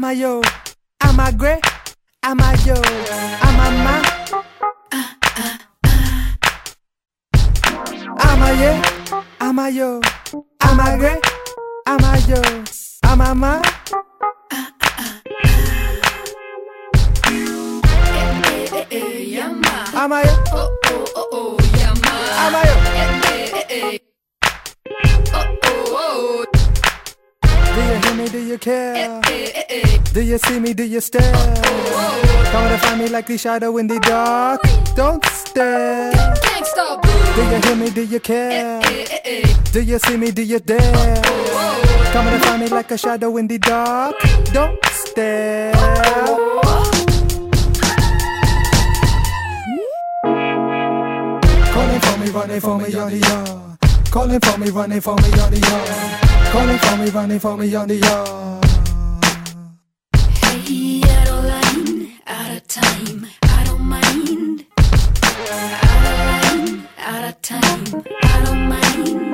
a yo, I'm a great, I'm a yo, I'm a ma. I'm a yeah, I'm a yo, I'm a great, I'm a yo, I'm a ma. I'm a yo, Oh oh oh oh, yama. I'm a yo. Oh oh oh. Do you hear me? Do you care? Do you see me? Do you stare? Come to find me like the shadow in the dark. Don't stare. Gangsta boo. Do you hear me? Do you care? Do you see me? Do you dare? Come to find me like a shadow in the dark. Don't stare. Calling for me, running for me on the yard. Calling for me, running for me on the yard. Calling for me, running for me on the yard. Hey, out of line, out of time, I don't mind. Out of line, out of time, I don't mind.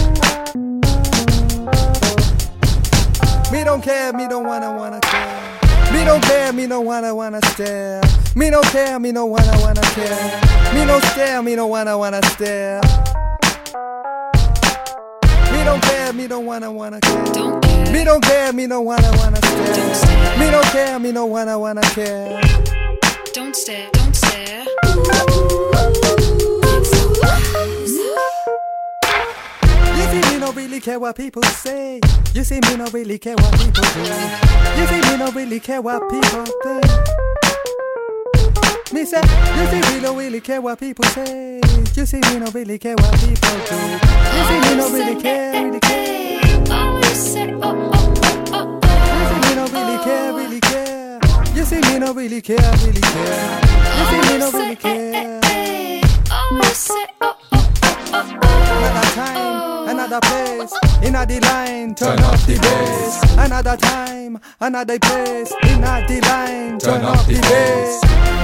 Me don't care, me don't wanna care. Me don't care, me don't wanna stare. Me don't care, me don't wanna care. Me don't stare, me don't wanna stare. Me don't care, me don't wanna care. Don't care. Me don't care, me don't wanna stare. Don't stare. Me don't care, me don't wanna care. Don't stare, don't stare. You see me don't really care what people say. You see me don't really care what people do. You see me don't really care what people think. Me say, you see me don't really care what people say. You see me don't really care what people do. You see me don't really care, really care. Oh, you said, oh, oh, oh, oh, oh. You see me don't really care, really care. You see me don't really care, really care. You see me don't really care. Oh, you said, oh, oh, oh, oh, oh. Another time, another place, in the line, turn up the bass. Another time, another place, in the line, turn up the bass.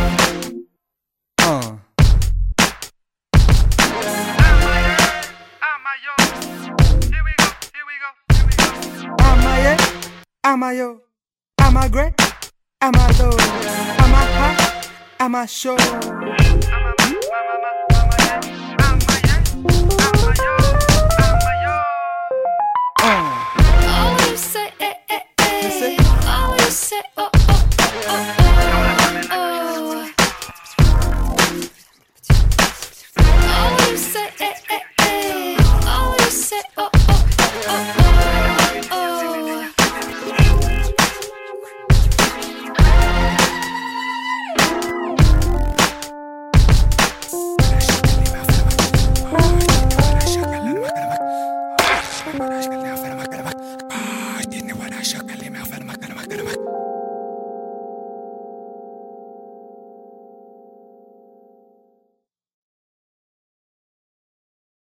I'm a yo, I'm a great, I'm a low, I'm a hot, I'm a show.